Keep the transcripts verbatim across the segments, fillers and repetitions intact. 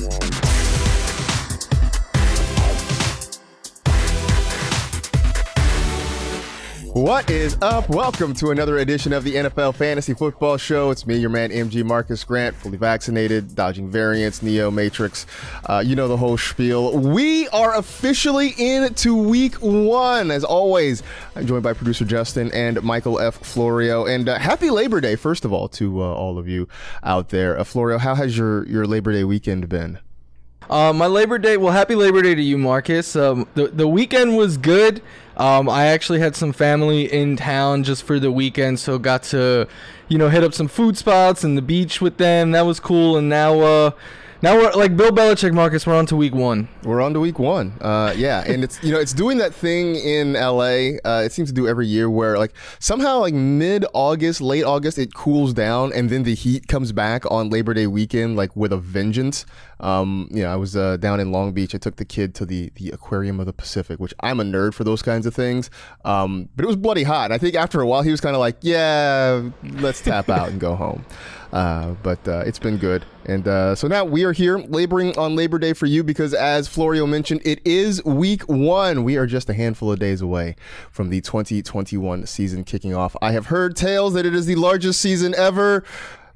What is up? Welcome to another edition of the N F L Fantasy Football Show. It's me, your man, M G Marcus Grant, fully vaccinated, dodging variants, Neo Matrix. Uh, you know the whole spiel. We are officially into week one. As always, I'm joined by producer Justin and Michael F. Florio. And uh, happy Labor Day, first of all, to uh, all of you out there. Uh, Florio, how has your, your Labor Day weekend been? Uh, my Labor Day, well, happy Labor Day to you, Marcus. Um, the, the weekend was good. Um, I actually had some family in town just for the weekend, so got to, you know, hit up some food spots and the beach with them. That was cool. And now, uh, now we're like Bill Belichick, Marcus. We're on to week one. We're on to week one. Uh, yeah, and it's you know it's doing that thing in L A. Uh, it seems to do every year where like somehow like mid August, late August, it cools down, and then the heat comes back on Labor Day weekend like with a vengeance. Um, you know, I was uh, down in Long Beach. I took the kid to the the Aquarium of the Pacific, which I'm a nerd for those kinds of things. Um, but it was bloody hot. And I think after a while he was kind of like, yeah, let's tap out and go home. Uh, but uh, it's been good. And uh, so now we are here laboring on Labor Day for you because, as Florio mentioned, it is week one. We are just a handful of days away from the twenty twenty-one season kicking off. I have heard tales that it is the largest season ever,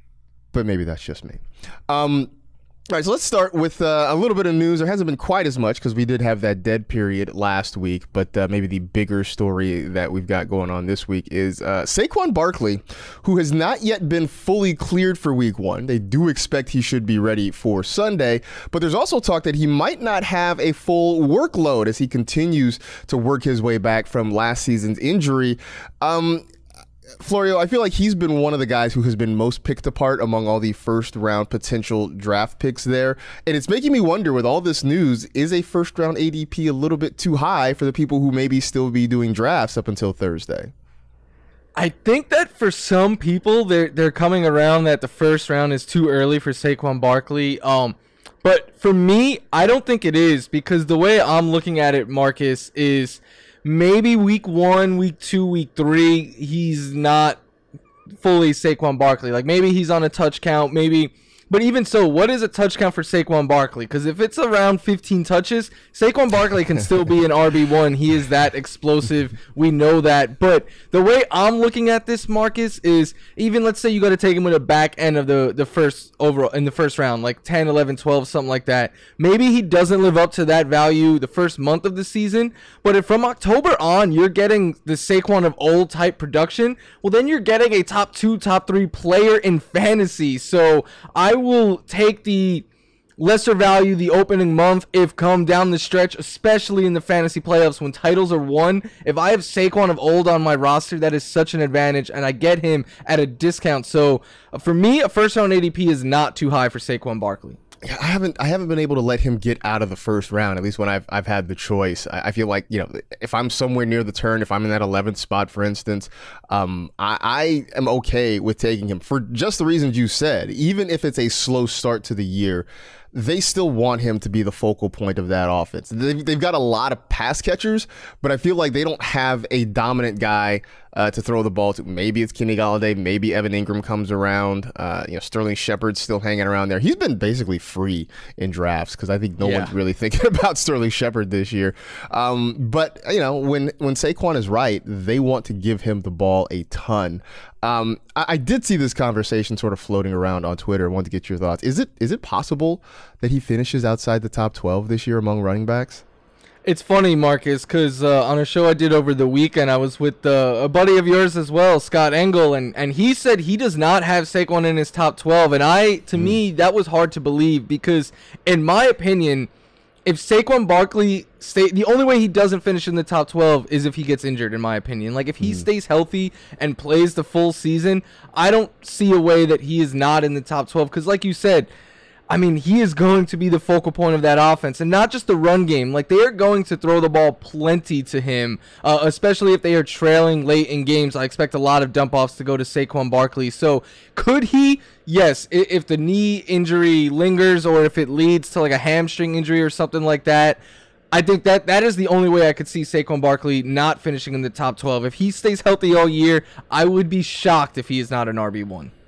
but maybe that's just me. Um, All right, so let's start with uh, a little bit of news. There hasn't been quite as much because we did have that dead period last week, but uh, maybe the bigger story that we've got going on this week is uh, Saquon Barkley, who has not yet been fully cleared for week one. They do expect he should be ready for Sunday, but there's also talk that he might not have a full workload as he continues to work his way back from last season's injury. Um, Florio, I feel like he's been one of the guys who has been most picked apart among all the first round potential draft picks there. And it's making me wonder with all this news, is a first round A D P a little bit too high for the people who maybe still be doing drafts up until Thursday? I think that for some people, they're, they're coming around that the first round is too early for Saquon Barkley. Um, but for me, I don't think it is, because the way I'm looking at it, Marcus, is maybe week one, week two, week three, he's not fully Saquon Barkley. Like maybe he's on a touch count, maybe. But even so, what is a touch count for Saquon Barkley? Because if it's around fifteen touches, Saquon Barkley can still be an R B one. He is that explosive. We know that. But the way I'm looking at this, Marcus, is even let's say you got to take him with the back end of the, the first overall in the first round, like ten, eleven, twelve, something like that. Maybe he doesn't live up to that value the first month of the season. But if from October on you're getting the Saquon of old type production, well, then you're getting a top two, top three player in fantasy. So I will take the lesser value the opening month if come down the stretch, especially in the fantasy playoffs when titles are won. If I have Saquon of old on my roster, that is such an advantage, and I get him at a discount. So uh, for me, a first round A D P is not too high for Saquon Barkley. Yeah, I haven't I haven't been able to let him get out of the first round, at least when I've I've had the choice. I, I feel like, you know, if I'm somewhere near the turn, if I'm in that eleventh spot, for instance, um, I, I am okay with taking him for just the reasons you said. Even if it's a slow start to the year, they still want him to be the focal point of that offense. They've, they've got a lot of pass catchers, but I feel like they don't have a dominant guy uh, to throw the ball to. Maybe it's Kenny Golladay. Maybe Evan Ingram comes around. Uh, you know, Sterling Shepard's still hanging around there. He's been basically free in drafts because I think no yeah. one's really thinking about Sterling Shepard this year. Um, but, you know, when, when Saquon is right, they want to give him the ball a ton. Um, I, I did see this conversation sort of floating around on Twitter. I wanted to get your thoughts. Is it is it possible that he finishes outside the top twelve this year among running backs? It's funny, Marcus, because uh, on a show I did over the weekend, I was with uh, a buddy of yours as well, Scott Engel, and, and he said he does not have Saquon in his top twelve. And I, to mm. me, that was hard to believe because, in my opinion, if Saquon Barkley stay, the only way he doesn't finish in the top twelve is if he gets injured, in my opinion. Like, if he mm. stays healthy and plays the full season, I don't see a way that he is not in the top twelve. Because, like you said, I mean, he is going to be the focal point of that offense, and not just the run game. Like, they are going to throw the ball plenty to him, uh, especially if they are trailing late in games. I expect a lot of dump-offs to go to Saquon Barkley. So, could he? Yes, if the knee injury lingers or if it leads to, like, a hamstring injury or something like that, I think that that is the only way I could see Saquon Barkley not finishing in the top twelve. If he stays healthy all year, I would be shocked if he is not an R B one.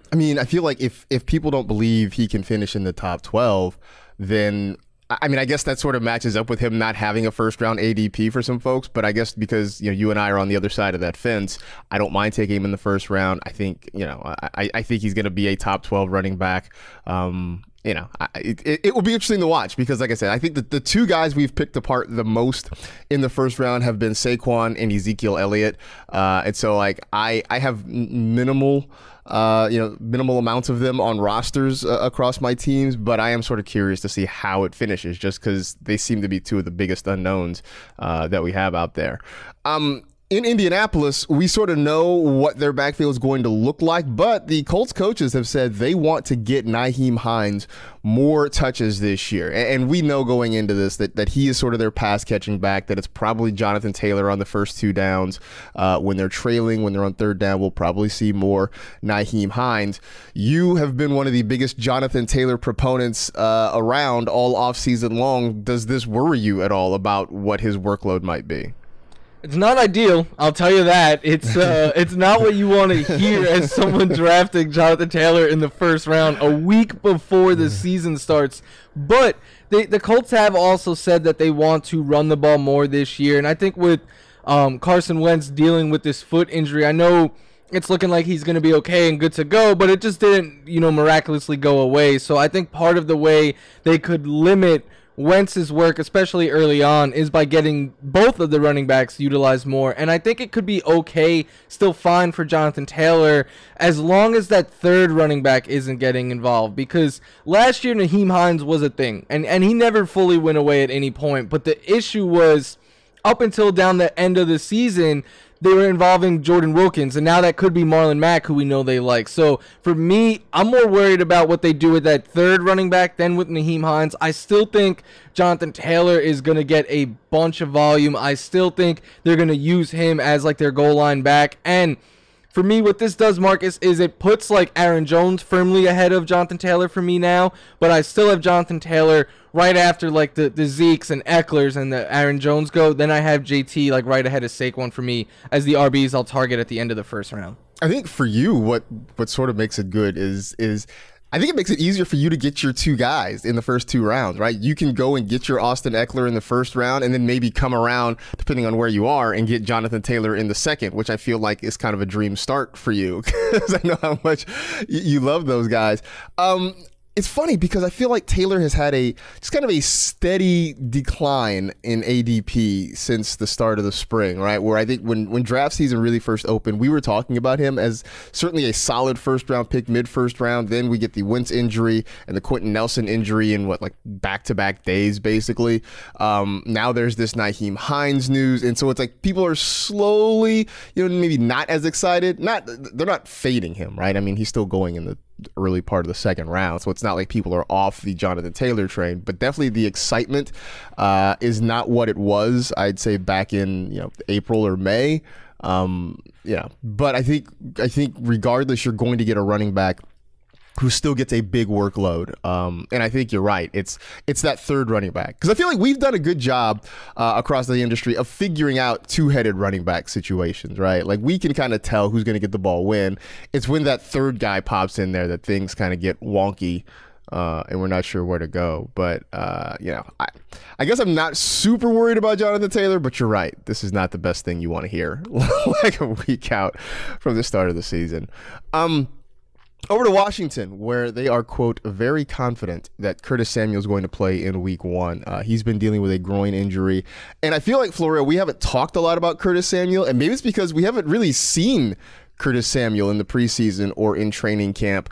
I mean, I feel like if if people don't believe he can finish in the top twelve, then I mean, I guess that sort of matches up with him not having a first round A D P for some folks. But I guess because, you know, you and I are on the other side of that fence, I don't mind taking him in the first round. I think, you know, I, I think he's going to be a top twelve running back. Um, you know, I, it, it will be interesting to watch because, like I said, I think that the two guys we've picked apart the most in the first round have been Saquon and Ezekiel Elliott. Uh, and so, like, I, I have minimal. Uh, you know, minimal amounts of them on rosters uh, across my teams, but I am sort of curious to see how it finishes just because they seem to be two of the biggest unknowns uh, that we have out there. Um, in Indianapolis, we sort of know what their backfield is going to look like, but the Colts coaches have said they want to get Nyheim Hines more touches this year. And we know going into this that, that he is sort of their pass catching back, that it's probably Jonathan Taylor on the first two downs. Uh, when they're trailing, when they're on third down, we'll probably see more Nyheim Hines. You have been one of the biggest Jonathan Taylor proponents uh, around all offseason long. Does this worry you at all about what his workload might be? It's not ideal, I'll tell you that. It's uh, it's not what you want to hear as someone drafting Jonathan Taylor in the first round a week before the season starts. But they, the Colts have also said that they want to run the ball more this year. And I think with um, Carson Wentz dealing with this foot injury, I know it's looking like he's going to be okay and good to go, but it just didn't, you know, miraculously go away. So I think part of the way they could limit Wentz's work, especially early on, is by getting both of the running backs utilized more. And I think it could be okay, still fine for Jonathan Taylor, as long as that third running back isn't getting involved. Because last year, Nyheim Hines was a thing, and, and he never fully went away at any point. But the issue was, up until down the end of the season, they were involving Jordan Wilkins, and now that could be Marlon Mack, who we know they like. So for me, I'm more worried about what they do with that third running back than with Nyheim Hines. I still think Jonathan Taylor is going to get a bunch of volume. I still think they're going to use him as like their goal line back. And for me, what this does, Marcus, is it puts like Aaron Jones firmly ahead of Jonathan Taylor for me now, but I still have Jonathan Taylor right after like the, the Zekes and Ecklers and the Aaron Jones go. Then I have J T like right ahead of Saquon for me as the R Bs I'll target at the end of the first round. I think for you, what what sort of makes it good is is I think it makes it easier for you to get your two guys in the first two rounds, right? You can go and get your Austin Eckler in the first round and then maybe come around, depending on where you are, and get Jonathan Taylor in the second, which I feel like is kind of a dream start for you because I know how much you love those guys. Um, It's funny because I feel like Taylor has had a just kind of a steady decline in A D P since the start of the spring, right? Where I think when, when draft season really first opened, we were talking about him as certainly a solid first round pick, mid first round. Then we get the Wentz injury and the Quentin Nelson injury in what, like back to back days, basically. Um, now there's this Nyheim Hines news. And so it's like people are slowly, you know, maybe not as excited. Not, they're not fading him, right? I mean, he's still going in the early part of the second round, so it's not like people are off the Jonathan Taylor train, but definitely the excitement uh, is not what it was, I'd say, back in, you know, April or May. Um, yeah, but I think I think regardless, you're going to get a running back who still gets a big workload. Um, and I think you're right. It's it's that third running back. Because I feel like we've done a good job uh, across the industry of figuring out two-headed running back situations, right? Like we can kind of tell who's going to get the ball when. It's when that third guy pops in there that things kind of get wonky uh, and we're not sure where to go. But, uh, you know, I, I guess I'm not super worried about Jonathan Taylor, but you're right. This is not the best thing you want to hear like a week out from the start of the season. Um, Over to Washington, where they are, quote, very confident that Curtis Samuel is going to play in week one. Uh, he's been dealing with a groin injury. And I feel like, Florio, we haven't talked a lot about Curtis Samuel, and maybe it's because we haven't really seen Curtis Samuel in the preseason or in training camp.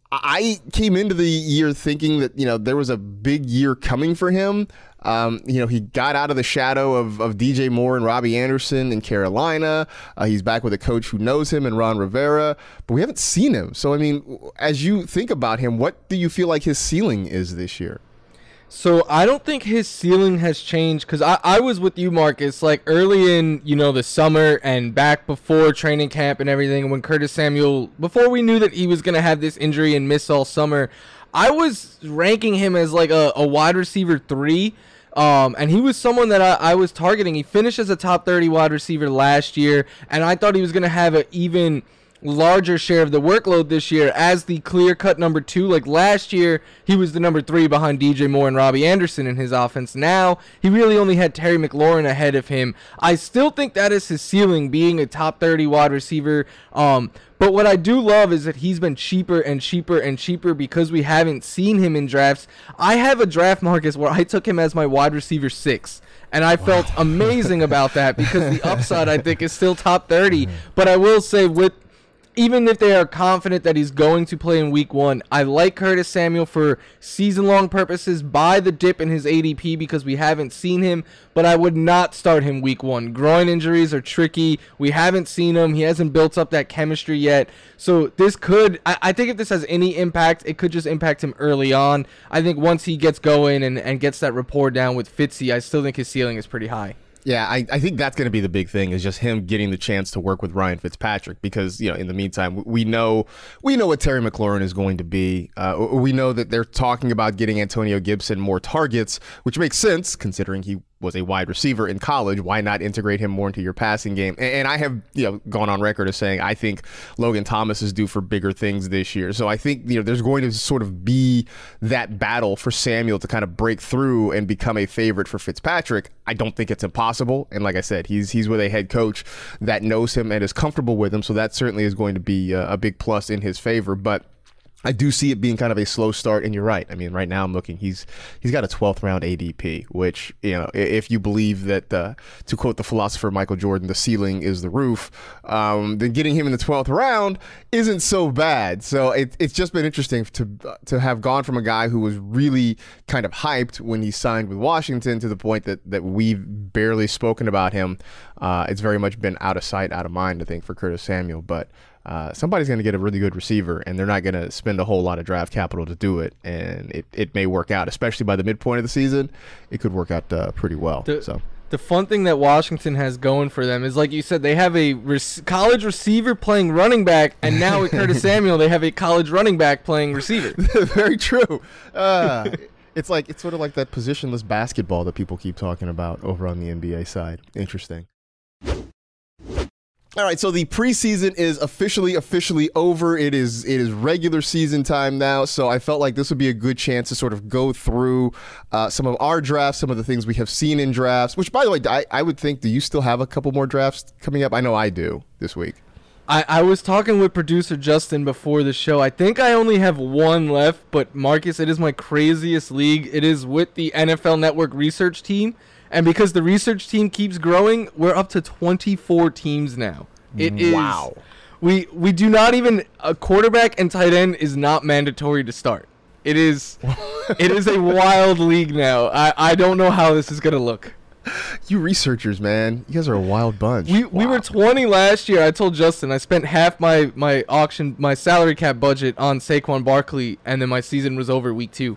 I came into the year thinking that, you know, there was a big year coming for him. Um, you know, he got out of the shadow of, of D J Moore and Robbie Anderson in Carolina. Uh, he's back with a coach who knows him and Ron Rivera, but we haven't seen him. So, I mean, as you think about him, what do you feel like his ceiling is this year? So I don't think his ceiling has changed because I, I was with you, Marcus, like early in, you know, the summer and back before training camp and everything, when Curtis Samuel, before we knew that he was going to have this injury and miss all summer, I was ranking him as like a, a wide receiver three. Um, and he was someone that I, I was targeting. He finished as a top thirty wide receiver last year, and I thought he was going to have an even larger share of the workload this year as the clear-cut number two. Like last year, he was the number three behind D J Moore and Robbie Anderson in his offense. Now, he really only had Terry McLaurin ahead of him. I still think that is his ceiling, being a top thirty wide receiver. Um, but what I do love is that he's been cheaper and cheaper and cheaper because we haven't seen him in drafts. I have a draft, Marcus, where I took him as my wide receiver six. And I felt wow. amazing about that because the upside, I think, is still top thirty. But I will say, with even if they are confident that he's going to play in week one, I like Curtis Samuel for season-long purposes. Buy the dip in his A D P because we haven't seen him, but I would not start him week one. Groin injuries are tricky. We haven't seen him. He hasn't built up that chemistry yet. So this could, I, I think if this has any impact, it could just impact him early on. I think once he gets going and, and gets that rapport down with Fitzy, I still think his ceiling is pretty high. Yeah, I, I think that's going to be the big thing, is just him getting the chance to work with Ryan Fitzpatrick, because, you know, in the meantime, we know we know what Terry McLaurin is going to be. Uh, we know that they're talking about getting Antonio Gibson more targets, which makes sense considering he was a wide receiver in college. Why not integrate him more into your passing game? And, and I have, you know, gone on record as saying I think Logan Thomas is due for bigger things this year. So I think, you know, there's going to sort of be that battle for Samuel to kind of break through and become a favorite for Fitzpatrick. I don't think it's impossible. And like I said, he's he's with a head coach that knows him and is comfortable with him. So that certainly is going to be a, a big plus in his favor. But I do see it being kind of a slow start, and you're right. I mean, right now I'm looking, he's he's got a twelfth round A D P, which, you know, if you believe that, uh, to quote the philosopher Michael Jordan, the ceiling is the roof, um, then getting him in the twelfth round isn't so bad. So it, it's just been interesting to to have gone from a guy who was really kind of hyped when he signed with Washington to the point that, that we've barely spoken about him. Uh, it's very much been out of sight, out of mind, I think, for Curtis Samuel. But Uh, somebody's going to get a really good receiver, and they're not going to spend a whole lot of draft capital to do it, and it, it may work out, especially by the midpoint of the season. It could work out uh, pretty well. The, so the fun thing that Washington has going for them is, like you said, they have a rec- college receiver playing running back, and now with Curtis Samuel, they have a college running back playing receiver. Very true. Uh, it's like it's sort of like that positionless basketball that people keep talking about over on the N B A side. Interesting. All right, so the preseason is officially, officially over. It is it is regular season time now, so I felt like this would be a good chance to sort of go through uh, some of our drafts, some of the things we have seen in drafts, which, by the way, I, I would think, do you still have a couple more drafts coming up? I know I do this week. I, I was talking with producer Justin before the show. I think I only have one left, but Marcus, it is my craziest league. It is with the N F L Network research team. And because the research team keeps growing, we're up to twenty-four teams now. It is. Wow. We we do not even a quarterback and tight end is not mandatory to start. It is. It is a wild league now. I, I don't know how this is gonna look. You researchers, man, you guys are a wild bunch. We wow. we were twenty last year. I told Justin I spent half my my auction my salary cap budget on Saquon Barkley, and then my season was over week two.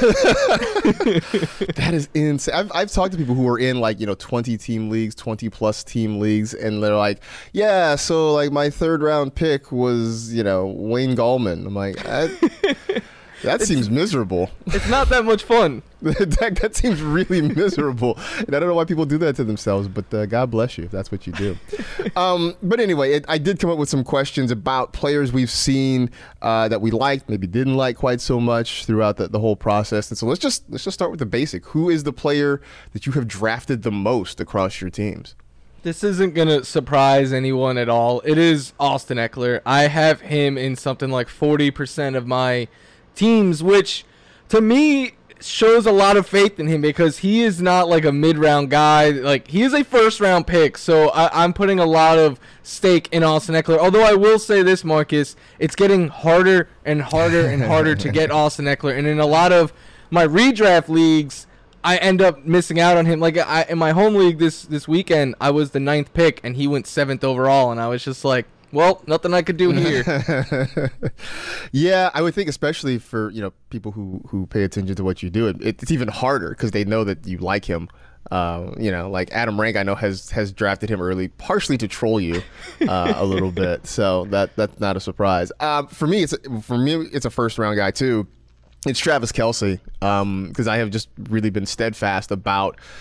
That is insane. I've, I've talked to people who are in, like, you know, twenty team leagues, twenty plus team leagues, and they're like, yeah, so like my third round pick was, you know, Wayne Gallman. I'm like, that, that seems miserable. It's not that much fun. that, that seems really miserable. And I don't know why people do that to themselves, but uh, God bless you if that's what you do. um, but anyway, it, I did come up with some questions about players we've seen uh, that we liked, maybe didn't like quite so much throughout the, the whole process. And so let's just let's just start with the basic. Who is the player that you have drafted the most across your teams? This isn't going to surprise anyone at all. It is Austin Eckler. I have him in something like forty percent of my teams, which to me shows a lot of faith in him because he is not like a mid-round guy. Like, he is a first-round pick, so I, I'm putting a lot of stake in Austin Eckler. Although I will say this, Marcus, it's getting harder and harder and harder to get Austin Eckler, and in a lot of my redraft leagues, I end up missing out on him. Like, I, in my home league this this weekend, I was the ninth pick, and he went seventh overall, and I was just like, well, nothing I could do here. Yeah, I would think, especially for, you know, people who, who pay attention to what you do, it, it's even harder because they know that you like him. Uh, you know, like Adam Rank, I know has has drafted him early, partially to troll you uh, a little bit. So that that's not a surprise. Um, for me, it's a, for me it's a first round guy too. It's Travis Kelce, because um, I have just really been steadfast about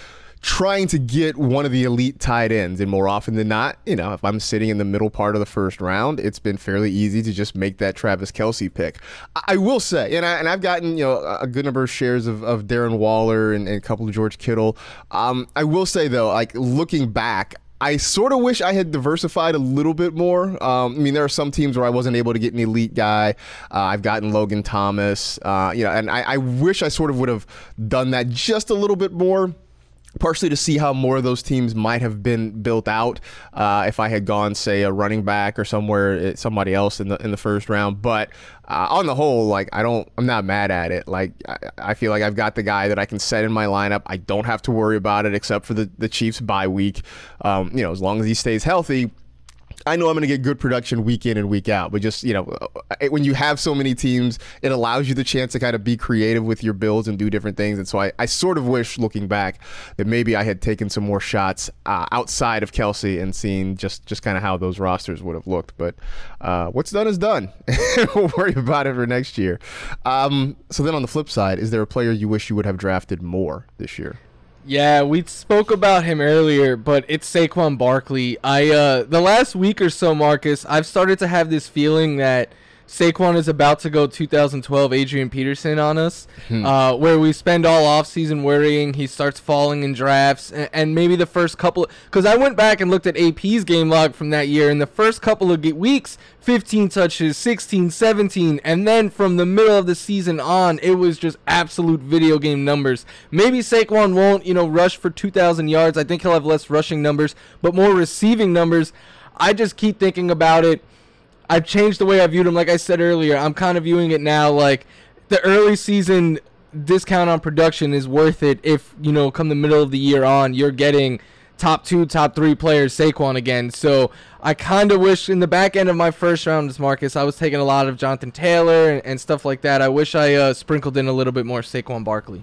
trying to get one of the elite tight ends. And more often than not, you know, if I'm sitting in the middle part of the first round, it's been fairly easy to just make that Travis Kelce pick. I, I will say, and, I, and I've gotten, you know, a good number of shares of, of Darren Waller and, and a couple of George Kittle. Um, I will say, though, like looking back, I sort of wish I had diversified a little bit more. Um, I mean, there are some teams where I wasn't able to get an elite guy. Uh, I've gotten Logan Thomas, uh, you know, and I, I wish I sort of would have done that just a little bit more. Partially to see how more of those teams might have been built out uh, if I had gone, say, a running back or somewhere, somebody else in the in the first round. But uh, on the whole, like I don't, I'm not mad at it. Like I, I feel like I've got the guy that I can set in my lineup. I don't have to worry about it except for the the Chiefs bye week. Um, you know, as long as he stays healthy, I know I'm going to get good production week in and week out, but just, you know, when you have so many teams, it allows you the chance to kind of be creative with your builds and do different things. And so I, I sort of wish, looking back, that maybe I had taken some more shots uh, outside of Kelce and seen just, just kind of how those rosters would have looked. But uh, what's done is done. We'll worry about it for next year. Um, so then on the flip side, is there a player you wish you would have drafted more this year? Yeah, we spoke about him earlier, but it's Saquon Barkley. I uh, the last week or so, Marcus, I've started to have this feeling that Saquon is about to go two thousand twelve Adrian Peterson on us, hmm. uh, where we spend all offseason worrying he starts falling in drafts, and, and maybe the first couple, because I went back and looked at A P's game log from that year, and the first couple of weeks, fifteen touches, sixteen, seventeen, and then from the middle of the season on, it was just absolute video game numbers. Maybe Saquon won't, you know, rush for two thousand yards. I think he'll have less rushing numbers, but more receiving numbers. I just keep thinking about it. I've changed the way I viewed him. Like I said earlier, I'm kind of viewing it now like the early season discount on production is worth it if, you know, come the middle of the year on, you're getting top two, top three players, Saquon again. So I kind of wish in the back end of my first round, Marcus, I was taking a lot of Jonathan Taylor and, and stuff like that. I wish I uh, sprinkled in a little bit more Saquon Barkley.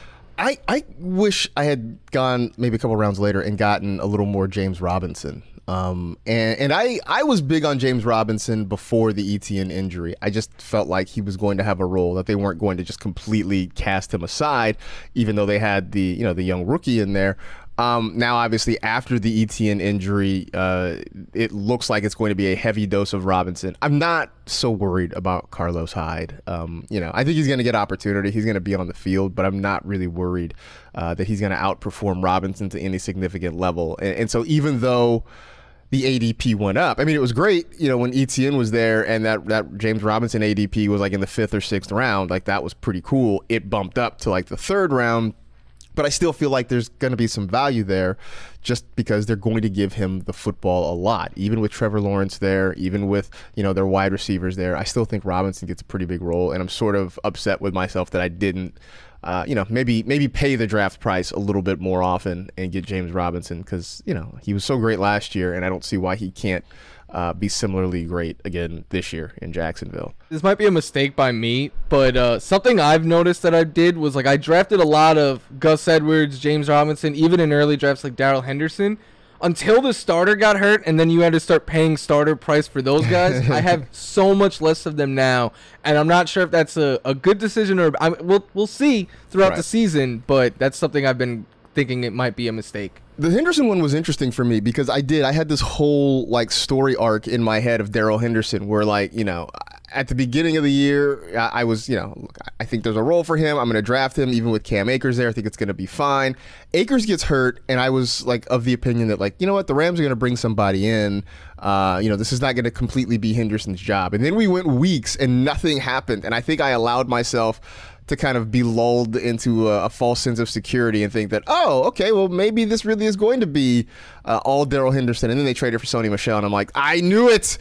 I, I wish I had gone maybe a couple rounds later and gotten a little more James Robinson. Um, and and I, I was big on James Robinson before the Etienne injury. I just felt like he was going to have a role, that they weren't going to just completely cast him aside, even though they had the, you know, the young rookie in there. Um, now, obviously, after the Etienne injury, uh, it looks like it's going to be a heavy dose of Robinson. I'm not so worried about Carlos Hyde. Um, you know, I think he's going to get opportunity. He's going to be on the field, but I'm not really worried uh, that he's going to outperform Robinson to any significant level. And, and so even though the A D P went up, I mean, it was great, you know, when Etienne was there and that, that James Robinson A D P was like in the fifth or sixth round, like that was pretty cool. It bumped up to like the third round. But I still feel like there's going to be some value there just because they're going to give him the football a lot. Even with Trevor Lawrence there, even with, you know, their wide receivers there, I still think Robinson gets a pretty big role. And I'm sort of upset with myself that I didn't, uh, you know, maybe maybe pay the draft price a little bit more often and get James Robinson because, you know, he was so great last year and I don't see why he can't Uh, be similarly great again this year in Jacksonville. This might be a mistake by me, but uh, something I've noticed that I did was like I drafted a lot of Gus Edwards, James Robinson, even in early drafts like Darrell Henderson, until the starter got hurt, and then you had to start paying starter price for those guys. I have so much less of them now, and I'm not sure if that's a, a good decision or I, we'll we'll see throughout right. the season. But that's something I've been thinking it might be a mistake. The Henderson one was interesting for me because I did. I had this whole like story arc in my head of Darrell Henderson where like, you know, at the beginning of the year, I was, you know, look, I think there's a role for him. I'm going to draft him even with Cam Akers there. I think it's going to be fine. Akers gets hurt, and I was like of the opinion that like, you know what, the Rams are going to bring somebody in. Uh, you know, this is not going to completely be Henderson's job. And then we went weeks and nothing happened. And I think I allowed myself to kind of be lulled into a, a false sense of security and think that, oh, okay, well, maybe this really is going to be uh, all Darrell Henderson. And then they traded for Sony Michel, and I'm like, I knew it.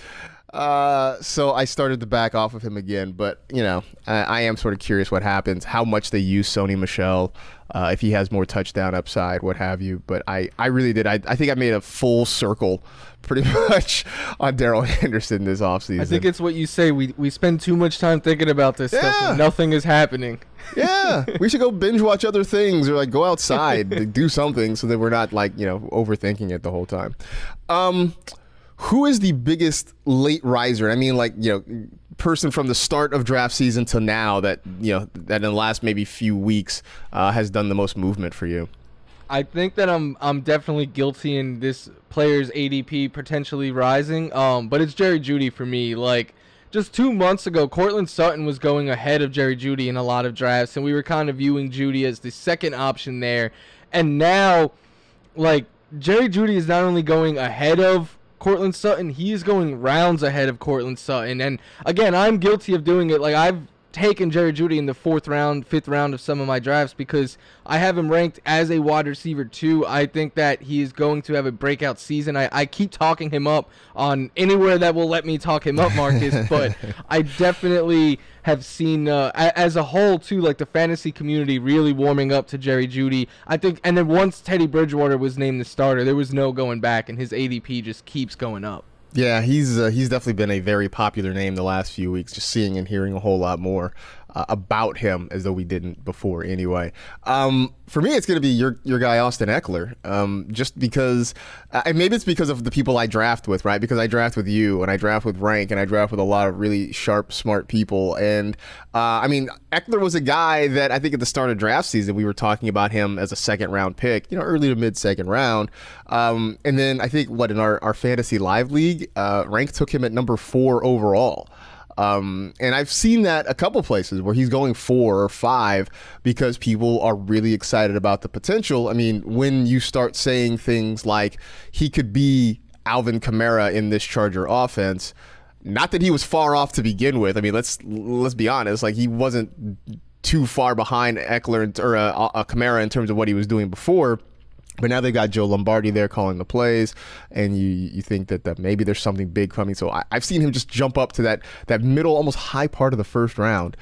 Uh, so I started to back off of him again. But, you know, I, I am sort of curious what happens, how much they use Sony Michel, uh, if he has more touchdown upside, what have you. But I, I really did. I, I think I made a full circle pretty much on Darrell Henderson this offseason. I think it's what you say. We we spend too much time thinking about this yeah. stuff and nothing is happening. Yeah, we should go binge watch other things or like go outside to do something so that we're not like, you know, overthinking it the whole time. Um, who is the biggest late riser? I mean, like, you know, person from the start of draft season to now that, you know, that in the last maybe few weeks uh, has done the most movement for you? I think that I'm I'm definitely guilty in this player's A D P potentially rising. Um, but it's Jerry Jeudy for me. Like, just two months ago, Cortland Sutton was going ahead of Jerry Jeudy in a lot of drafts, and we were kind of viewing Jeudy as the second option there. And now, like, Jerry Jeudy is not only going ahead of Cortland Sutton, he is going rounds ahead of Cortland Sutton. And again, I'm guilty of doing it. Like, I've taken Jerry Jeudy in the fourth round, fifth round of some of my drafts because I have him ranked as a wide receiver too. I think that he is going to have a breakout season. I, I keep talking him up on anywhere that will let me talk him up, Marcus, but I definitely have seen uh, a, as a whole too, like the fantasy community really warming up to Jerry Jeudy. I think, and then once Teddy Bridgewater was named the starter, there was no going back, and his A D P just keeps going up. Yeah, he's uh, he's definitely been a very popular name the last few weeks, just seeing and hearing a whole lot more uh, about him as though we didn't before anyway. Um, for me, it's going to be your your guy, Austin Ekeler, um, just because, uh, and maybe it's because of the people I draft with, right? Because I draft with you, and I draft with Rank, and I draft with a lot of really sharp, smart people. And, uh, I mean, Ekeler was a guy that I think at the start of draft season, we were talking about him as a second-round pick, you know, early to mid-second round. Um, and then I think, what, in our, our Fantasy Live League, uh, Rank took him at number four overall. Um, and I've seen that a couple places where he's going four or five because people are really excited about the potential. I mean, when you start saying things like he could be Alvin Kamara in this Charger offense, not that he was far off to begin with. I mean, let's let's be honest, like he wasn't too far behind Ekeler or uh, uh, Kamara in terms of what he was doing before. But now they got Joe Lombardi there calling the plays, and you you think that, that maybe there's something big coming. So I, I've seen him just jump up to that that middle, almost high part of the first round,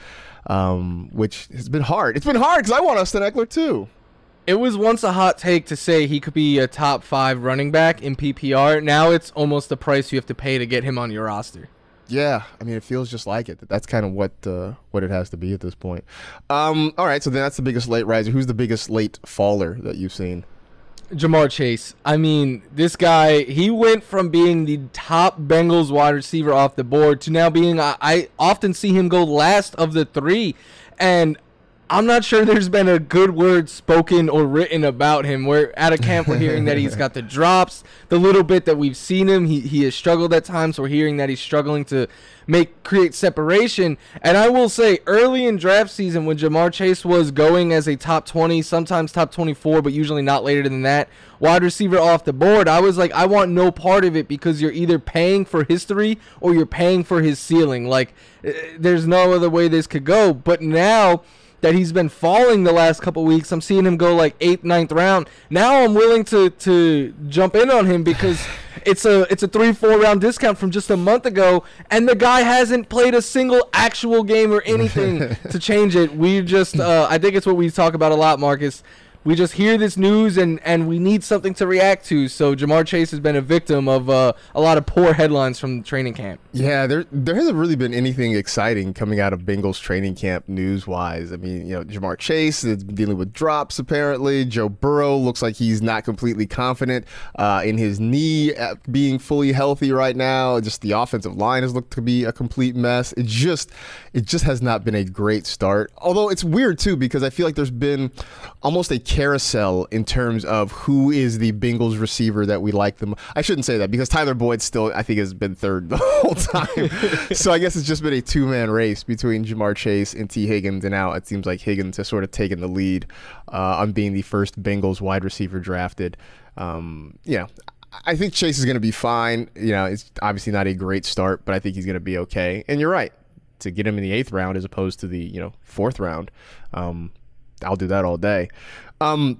um, which has been hard. It's been hard because I want Austin Ekeler too. It was once a hot take to say he could be a top five running back in P P R. Now it's almost the price you have to pay to get him on your roster. Yeah, I mean, it feels just like it. That's kind of what uh, what it has to be at this point. Um, all right, so then that's the biggest late riser. Who's the biggest late faller that you've seen? Ja'Marr Chase. I mean, this guy, he went from being the top Bengals wide receiver off the board to now being, I, I often see him go last of the three. And I'm not sure there's been a good word spoken or written about him. We're at a camp, we're hearing that he's got the drops. The little bit that we've seen him, he, he has struggled at times. We're hearing that he's struggling to make create separation. And I will say, early in draft season, when Ja'Marr Chase was going as a top twenty, sometimes top twenty-four, but usually not later than that, wide receiver off the board, I was like, I want no part of it because you're either paying for history or you're paying for his ceiling. Like, there's no other way this could go. But now that he's been falling the last couple weeks, I'm seeing him go like eighth, ninth round. Now I'm willing to to jump in on him because it's a it's a three, four round discount from just a month ago, and the guy hasn't played a single actual game or anything to change it. We just uh, I think it's what we talk about a lot, Marcus. We just hear this news and, and we need something to react to. So Ja'Marr Chase has been a victim of uh, a lot of poor headlines from training camp. Yeah, there there hasn't really been anything exciting coming out of Bengals training camp news-wise. I mean, you know, Ja'Marr Chase is dealing with drops apparently. Joe Burrow looks like he's not completely confident uh, in his knee being fully healthy right now. Just the offensive line has looked to be a complete mess. It just it just has not been a great start. Although it's weird too because I feel like there's been almost a carousel in terms of who is the Bengals receiver that we like them. I shouldn't say that because Tyler Boyd still, I think, has been third the whole time. So I guess it's just been a two-man race between Ja'Marr Chase and T. Higgins, and now it seems like Higgins has sort of taken the lead uh, on being the first Bengals wide receiver drafted. Um, you know, I think Chase is going to be fine. You know, it's obviously not a great start, but I think he's going to be okay. And you're right, to get him in the eighth round as opposed to the, you know, fourth round, um, I'll do that all day. Um,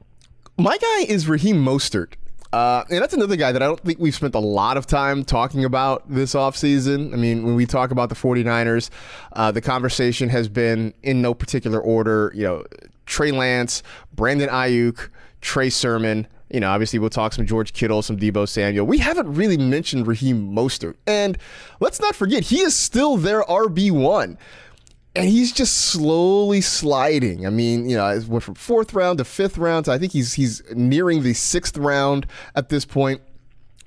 my guy is Raheem Mostert. Uh, and that's another guy that I don't think we've spent a lot of time talking about this offseason. I mean, when we talk about the 49ers, uh, the conversation has been in no particular order. You know, Trey Lance, Brandon Ayuk, Trey Sermon. You know, obviously we'll talk some George Kittle, some Deebo Samuel. We haven't really mentioned Raheem Mostert. And let's not forget, he is still their R B one. And he's just slowly sliding. I mean, you know, it went from fourth round to fifth round. So I think he's he's nearing the sixth round at this point.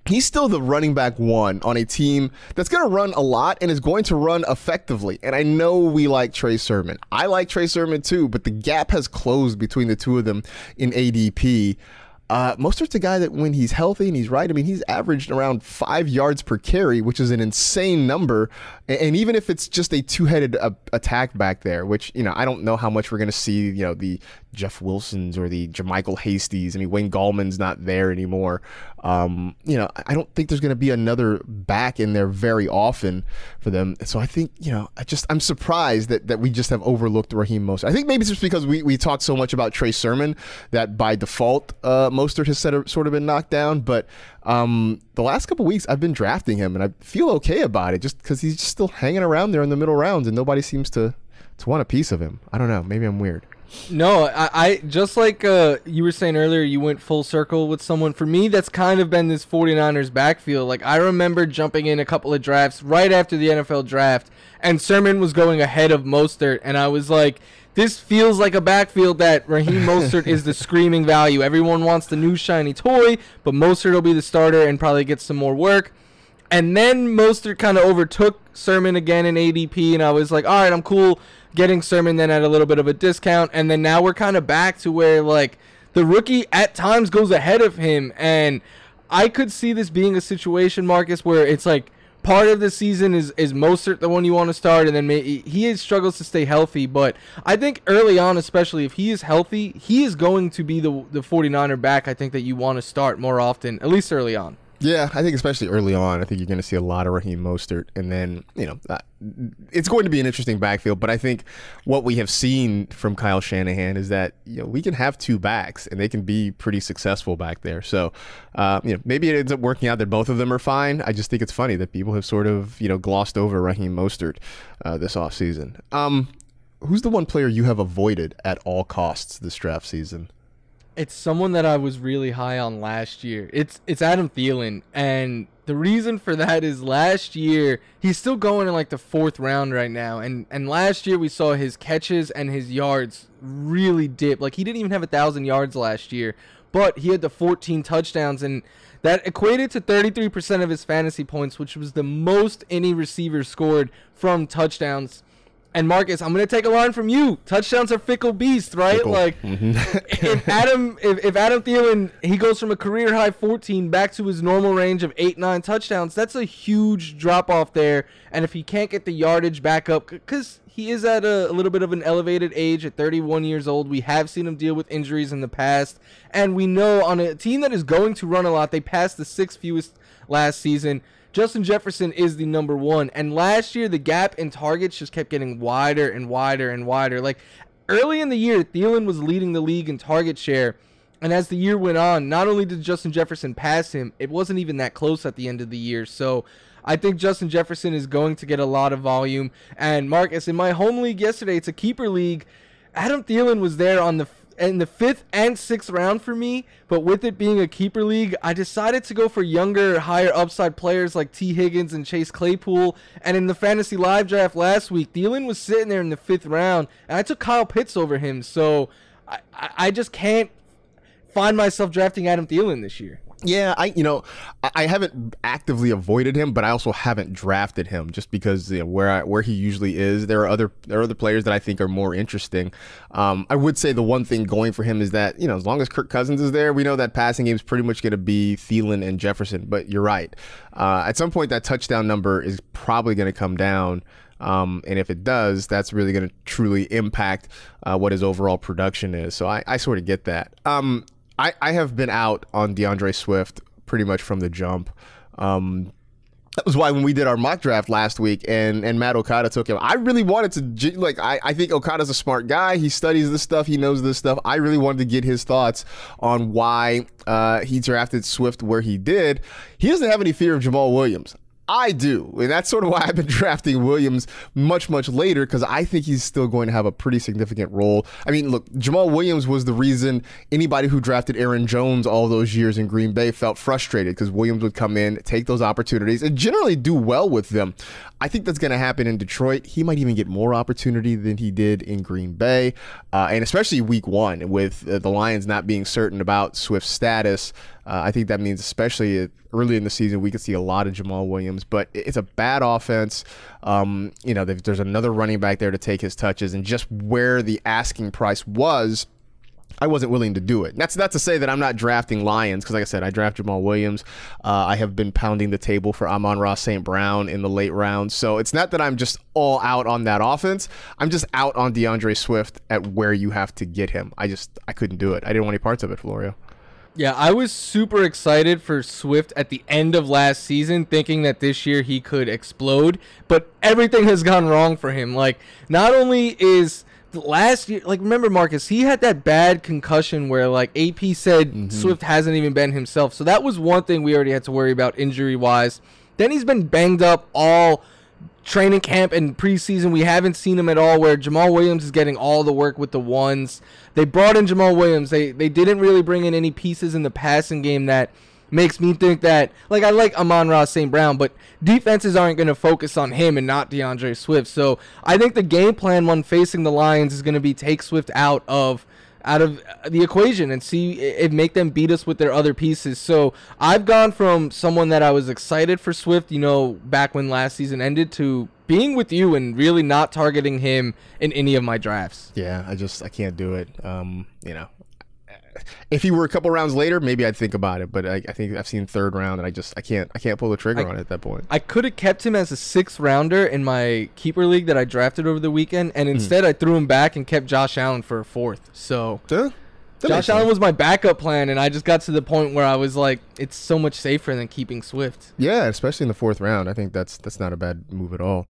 he's still the running back one on a team that's going to run a lot and is going to run effectively. And I know we like Trey Sermon. I like Trey Sermon too, but the gap has closed between the two of them in A D P. Uh, Mostert's a guy that when he's healthy and he's right, I mean, he's averaged around five yards per carry, which is an insane number. And, and even if it's just a two-headed uh, attack back there, which, you know, I don't know how much we're going to see, you know, the Jeff Wilsons or the Jermichael Hasties. I mean, Wayne Gallman's not there anymore. Um, you know, I don't think there's going to be another back in there very often for them. So I think, you know, I just, I'm surprised that, that we just have overlooked Raheem Mostert. I think maybe it's just because we, we talked so much about Trey Sermon that by default, uh, Mostert has sort of been knocked down. But um, the last couple weeks, I've been drafting him, and I feel okay about it just because he's just still hanging around there in the middle rounds, and nobody seems to, to want a piece of him. I don't know. Maybe I'm weird. No, I, I just like uh, you were saying earlier, you went full circle with someone. For me, that's kind of been this 49ers backfield. Like, I remember jumping in a couple of drafts right after the N F L draft, and Sermon was going ahead of Mostert, and I was like, this feels like a backfield that Raheem Mostert is the screaming value. Everyone wants the new shiny toy, but Mostert will be the starter and probably get some more work. And then Mostert kind of overtook Sermon again in A D P, and I was like, all right, I'm cool getting Sermon then at a little bit of a discount. And then now we're kind of back to where, like, the rookie at times goes ahead of him. And I could see this being a situation, Marcus, where it's like part of the season is, is Mostert the one you want to start, and then maybe he struggles to stay healthy. But I think early on, especially if he is healthy, he is going to be the, the 49er back I think that you want to start more often, at least early on. Yeah, I think especially early on, I think you're going to see a lot of Raheem Mostert, and then, you know, uh, it's going to be an interesting backfield. But I think what we have seen from Kyle Shanahan is that, you know, we can have two backs, and they can be pretty successful back there. So, uh, you know, maybe it ends up working out that both of them are fine. I just think it's funny that people have sort of, you know, glossed over Raheem Mostert uh, this offseason. Um, who's the one player you have avoided at all costs this draft season? It's someone that I was really high on last year. It's it's Adam Thielen, and the reason for that is last year, he's still going in like the fourth round right now, and, and last year we saw his catches and his yards really dip. Like, he didn't even have a thousand yards last year, but he had the fourteen touchdowns, and that equated to thirty-three percent of his fantasy points, which was the most any receiver scored from touchdowns. And Marcus, I'm gonna take a line from you. Touchdowns are fickle beasts, right? Fickle. Like, mm-hmm. if Adam, if, if Adam Thielen, he goes from a career high fourteen back to his normal range of eight, nine touchdowns, that's a huge drop off there. And if he can't get the yardage back up, because he is at a, a little bit of an elevated age at thirty-one years old, we have seen him deal with injuries in the past, and we know on a team that is going to run a lot, they passed the sixth fewest last season. Justin Jefferson is the number one. And last year, the gap in targets just kept getting wider and wider and wider. Like, early in the year, Thielen was leading the league in target share. And as the year went on, not only did Justin Jefferson pass him, it wasn't even that close at the end of the year. So I think Justin Jefferson is going to get a lot of volume. And Marcus, in my home league yesterday, it's a keeper league. Adam Thielen was there on the in the fifth and sixth round for me, but with it being a keeper league, I decided to go for younger, higher upside players like T. Higgins and Chase Claypool. And in the Fantasy Live draft last week, Thielen was sitting there in the fifth round, and I took Kyle Pitts over him. So I, I just can't find myself drafting Adam Thielen this year. Yeah, I you know I haven't actively avoided him, but I also haven't drafted him just because, you know, where I, where he usually is. There are other there are other players that I think are more interesting. Um, I would say the one thing going for him is that, you know, as long as Kirk Cousins is there, we know that passing game is pretty much going to be Thielen and Jefferson. But you're right. Uh, at some point, that touchdown number is probably going to come down. Um, and if it does, that's really going to truly impact uh, what his overall production is. So I, I sort of get that. Um, I, I have been out on DeAndre Swift pretty much from the jump. Um, that was why when we did our mock draft last week and, and Matt Okada took him, I really wanted to, like, I, I think Okada's a smart guy. He studies this stuff. He knows this stuff. I really wanted to get his thoughts on why uh, he drafted Swift where he did. He doesn't have any fear of Jamal Williams. I do, and that's sort of why I've been drafting Williams much, much later, because I think he's still going to have a pretty significant role. I mean, look, Jamal Williams was the reason anybody who drafted Aaron Jones all those years in Green Bay felt frustrated, because Williams would come in, take those opportunities, and generally do well with them. I think that's going to happen in Detroit. He might even get more opportunity than he did in Green Bay, uh, and especially week one with uh, the Lions not being certain about Swift's status. Uh, I think that means especially early in the season we could see a lot of Jamal Williams, but it's a bad offense. Um, you know, there's another running back there to take his touches, and just where the asking price was, I wasn't willing to do it. That's not to say that I'm not drafting Lions, because like I said, I draft Jamal Williams. Uh, I have been pounding the table for Amon-Ra Saint Brown in the late rounds. So it's not that I'm just all out on that offense. I'm just out on DeAndre Swift at where you have to get him. I just, I couldn't do it. I didn't want any parts of it, Florio. Yeah, I was super excited for Swift at the end of last season, thinking that this year he could explode, but everything has gone wrong for him. Like, not only is last year, like, remember, Marcus, he had that bad concussion where, like, A P said mm-hmm. Swift hasn't even been himself. So that was one thing we already had to worry about injury-wise. Then he's been banged up all training camp and preseason. We haven't seen him at all, where Jamal Williams is getting all the work with the ones. They brought in Jamal Williams. They they didn't really bring in any pieces in the passing game that makes me think that, like, I like Amon-Ra Saint Brown, but defenses aren't going to focus on him and not DeAndre Swift. So I think the game plan when facing the Lions is going to be take Swift out of out of the equation and see it make them beat us with their other pieces. So I've gone from someone that I was excited for Swift, you know, back when last season ended, to being with you and really not targeting him in any of my drafts. Yeah, I just, I can't do it. Um, you know, if he were a couple rounds later, maybe I'd think about it. But I, I think I've seen third round, and I just I can't I can't pull the trigger I, on it at that point. I could have kept him as a sixth rounder in my keeper league that I drafted over the weekend, and instead mm. I threw him back and kept Josh Allen for a fourth. So yeah, Josh Allen was my backup plan, and I just got to the point where I was like, it's so much safer than keeping Swift. Yeah, especially in the fourth round. I think that's that's not a bad move at all.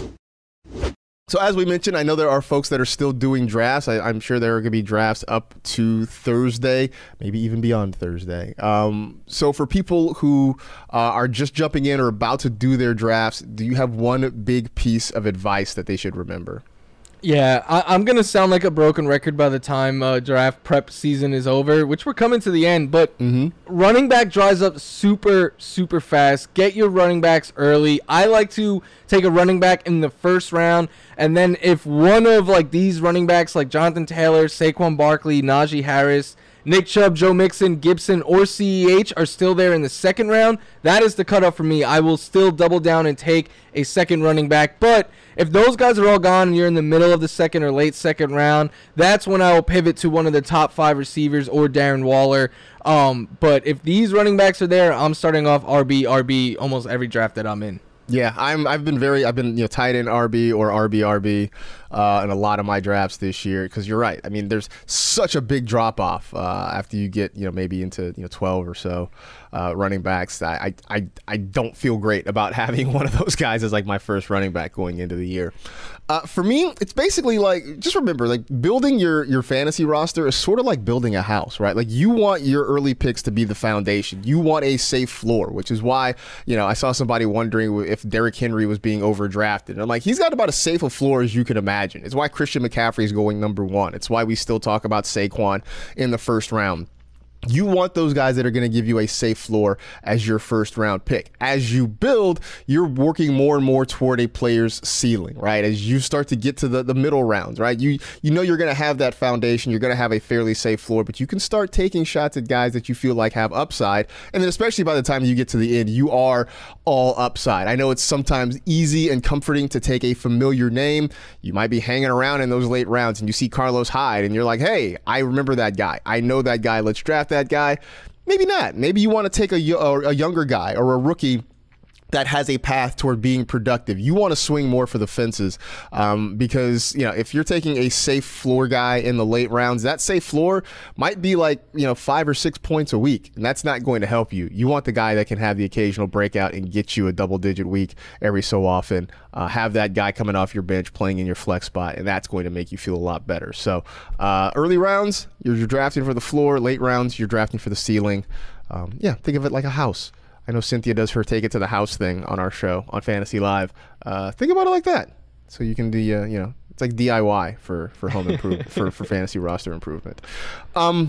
So as we mentioned, I know there are folks that are still doing drafts. I, I'm sure there are going to be drafts up to Thursday, maybe even beyond Thursday. Um, so for people who uh, are just jumping in or about to do their drafts, do you have one big piece of advice that they should remember? Yeah, I, I'm going to sound like a broken record by the time uh, draft prep season is over, which we're coming to the end, but mm-hmm. running back dries up super, super fast. Get your running backs early. I like to take a running back in the first round, and then if one of like these running backs like Jonathan Taylor, Saquon Barkley, Najee Harris, Nick Chubb, Joe Mixon, Gibson, or C E H are still there in the second round, that is the cutoff for me. I will still double down and take a second running back. But if those guys are all gone and you're in the middle of the second or late second round, that's when I will pivot to one of the top five receivers or Darren Waller. Um, but if these running backs are there, I'm starting off R B, R B almost every draft that I'm in. Yeah, I'm. I've been very. I've been you know tight end R B or R B R B uh, in a lot of my drafts this year, because you're right. I mean, there's such a big drop off uh, after you get you know maybe into you know twelve or so uh, running backs. I, I I don't feel great about having one of those guys as like my first running back going into the year. Uh, for me, it's basically like, just remember, like building your your fantasy roster is sort of like building a house, right? Like you want your early picks to be the foundation. You want a safe floor, which is why you know I saw somebody wondering if Derrick Henry was being overdrafted. And I'm like, he's got about as safe a floor as you can imagine. It's why Christian McCaffrey is going number one. It's why we still talk about Saquon in the first round. You want those guys that are going to give you a safe floor as your first round pick. As you build, you're working more and more toward a player's ceiling, right? As you start to get to the, the middle rounds, right? You you know you're going to have that foundation. You're going to have a fairly safe floor, but you can start taking shots at guys that you feel like have upside. And then especially by the time you get to the end, you are all upside. I know it's sometimes easy and comforting to take a familiar name. You might be hanging around in those late rounds and you see Carlos Hyde and you're like, hey, I remember that guy. I know that guy. Let's draft that guy. Maybe not. Maybe you want to take a, a younger guy or a rookie that has a path toward being productive. You want to swing more for the fences um, because, you know, if you're taking a safe floor guy in the late rounds, that safe floor might be like, you know, five or six points a week, and that's not going to help you. You want the guy that can have the occasional breakout and get you a double-digit week every so often. Uh, have that guy coming off your bench playing in your flex spot, and that's going to make you feel a lot better. So uh, early rounds, you're, you're drafting for the floor. Late rounds, you're drafting for the ceiling. Um, yeah, think of it like a house. I know Cynthia does her take it to the house thing on our show on Fantasy Live. Uh, think about it like that. So you can do, uh, you know, it's like D I Y for for home improvement for for fantasy roster improvement. Um,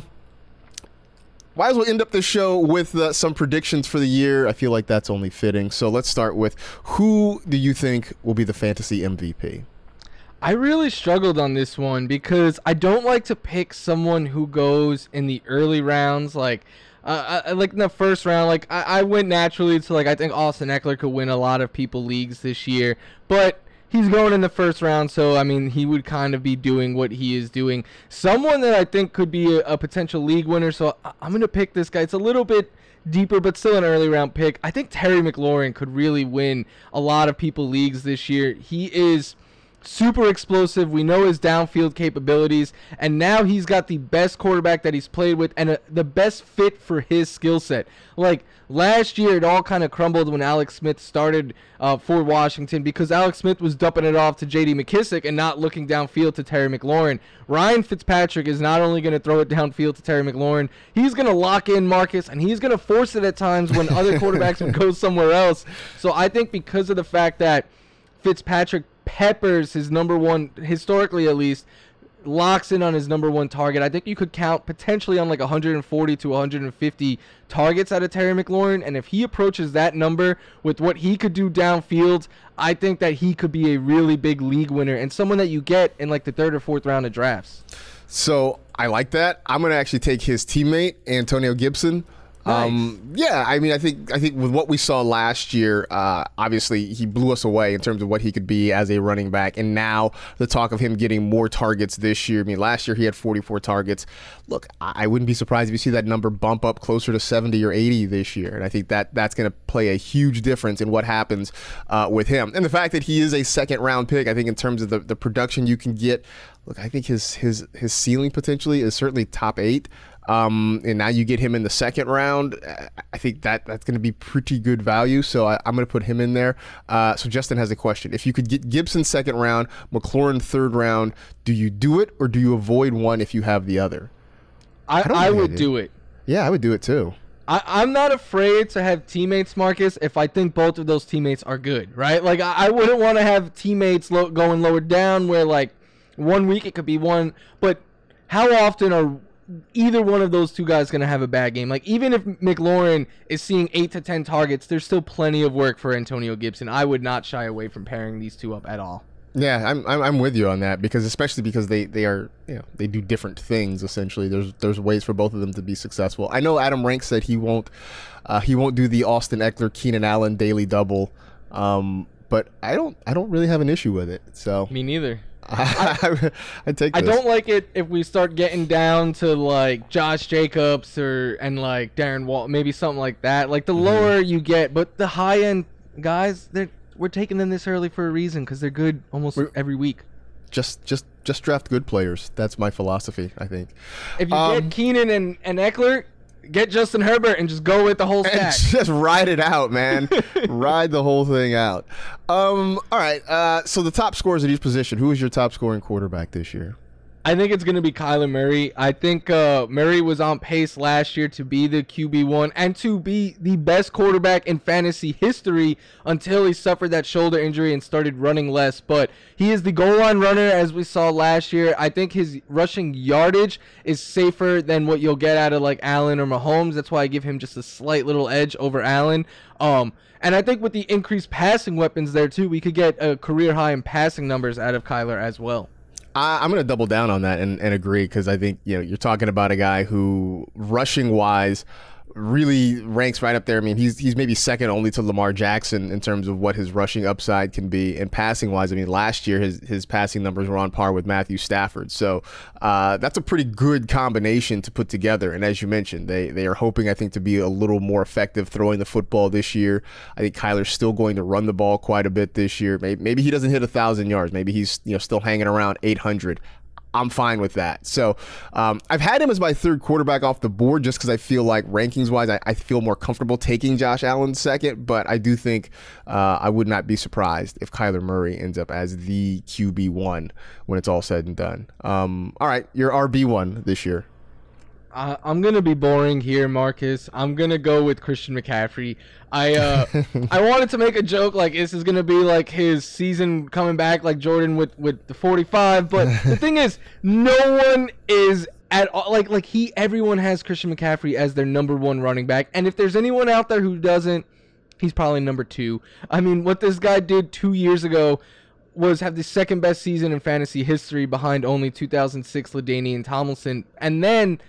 might as well end up this show with uh, some predictions for the year. I feel like that's only fitting. So let's start with, who do you think will be the fantasy M V P? I really struggled on this one because I don't like to pick someone who goes in the early rounds, like Uh, I, like in the first round, like I, I went naturally to like I think Austin Eckler could win a lot of people leagues this year, but he's going in the first round, so I mean he would kind of be doing what he is doing. Someone that I think could be a, a potential league winner, so I, I'm gonna pick this guy. It's a little bit deeper, but still an early round pick. I think Terry McLaurin could really win a lot of people leagues this year. He is super explosive. We know his downfield capabilities, and now he's got the best quarterback that he's played with and a, the best fit for his skill set. Like last year, it all kind of crumbled when Alex Smith started uh, for Washington because Alex Smith was dumping it off to J D McKissick and not looking downfield to Terry McLaurin. Ryan Fitzpatrick is not only going to throw it downfield to Terry McLaurin, he's going to lock in Marcus, and he's going to force it at times when other quarterbacks would go somewhere else. So I think because of the fact that Fitzpatrick peppers his number one, historically at least, locks in on his number one target, I think you could count potentially on like one hundred forty to one hundred fifty targets out of Terry McLaurin, and if he approaches that number with what he could do downfield, I think that he could be a really big league winner and someone that you get in like the third or fourth round of drafts. So I like that. I'm going to actually take his teammate, Antonio Gibson. Nice. Um, yeah, I mean, I think I think with what we saw last year, uh, obviously he blew us away in terms of what he could be as a running back, and now the talk of him getting more targets this year. I mean, last year he had forty-four targets. Look, I wouldn't be surprised if you see that number bump up closer to seventy or eighty this year, and I think that that's going to play a huge difference in what happens uh, with him. And the fact that he is a second round pick, I think in terms of the, the production you can get, look, I think his his his ceiling potentially is certainly top eight. Um, and now you get him in the second round. I think that that's going to be pretty good value. So I, I'm going to put him in there. Uh, so Justin has a question. If you could get Gibson second round, McLaurin third round, do you do it or do you avoid one if you have the other? I, I, I would do it. Yeah, I would do it too. I, I'm not afraid to have teammates, Marcus, if I think both of those teammates are good, right? Like, I, I wouldn't want to have teammates lo- going lower down where, like, one week it could be one. But how often are either one of those two guys going to have a bad game? Like, even if McLaurin is seeing eight to ten targets, there's still plenty of work for Antonio Gibson. I would not shy away from pairing these two up at all. Yeah, I'm I'm, I'm with you on that, because especially because they, they are, you know, they do different things essentially. There's there's ways for both of them to be successful. I know Adam Rank said he won't uh, he won't do the Austin Eckler Keenan Allen daily double, um, but I don't I don't really have an issue with it. So me neither. I, I take. I this. don't like it if we start getting down to like Josh Jacobs or and like Darren Wall, maybe something like that. Like the mm-hmm. lower you get, but the high end guys, they're we're taking them this early for a reason because they're good almost we're, every week. Just just just draft good players. That's my philosophy, I think. If you um, get Keenan and, and Eckler, get Justin Herbert and just go with the whole stack. Just ride it out, man. Ride the whole thing out. Um, all right. Uh, so the top scorers at each position. Who is your top scoring quarterback this year? I think it's going to be Kyler Murray. I think uh, Murray was on pace last year to be the Q B one and to be the best quarterback in fantasy history until he suffered that shoulder injury and started running less. But he is the goal line runner, as we saw last year. I think his rushing yardage is safer than what you'll get out of like Allen or Mahomes. That's why I give him just a slight little edge over Allen. Um, and I think with the increased passing weapons there too, we could get a career high in passing numbers out of Kyler as well. I'm going to double down on that and, and agree, because I think, you know, you're talking about a guy who, rushing wise, really ranks right up there. I mean, he's he's maybe second only to Lamar Jackson in terms of what his rushing upside can be. And passing wise, I mean, last year his his passing numbers were on par with Matthew Stafford. So uh, that's a pretty good combination to put together. And as you mentioned, they they are hoping, I think, to be a little more effective throwing the football this year. I think Kyler's still going to run the ball quite a bit this year. Maybe, maybe he doesn't hit a thousand yards. Maybe he's, you know, still hanging around eight hundred. I'm fine with that. So um, I've had him as my third quarterback off the board just because I feel like rankings-wise, I, I feel more comfortable taking Josh Allen second. But I do think uh, I would not be surprised if Kyler Murray ends up as the Q B one when it's all said and done. Um, all right, your R B one this year. Uh, I'm gonna be boring here, Marcus. I'm gonna go with Christian McCaffrey. I uh, I wanted to make a joke like this is gonna be like his season coming back, like Jordan with, with the forty-five. But the thing is, no one is at all like like he. Everyone has Christian McCaffrey as their number one running back, and if there's anyone out there who doesn't, he's probably number two. I mean, what this guy did two years ago was have the second best season in fantasy history, behind only two thousand six LaDainian Tomlinson, and then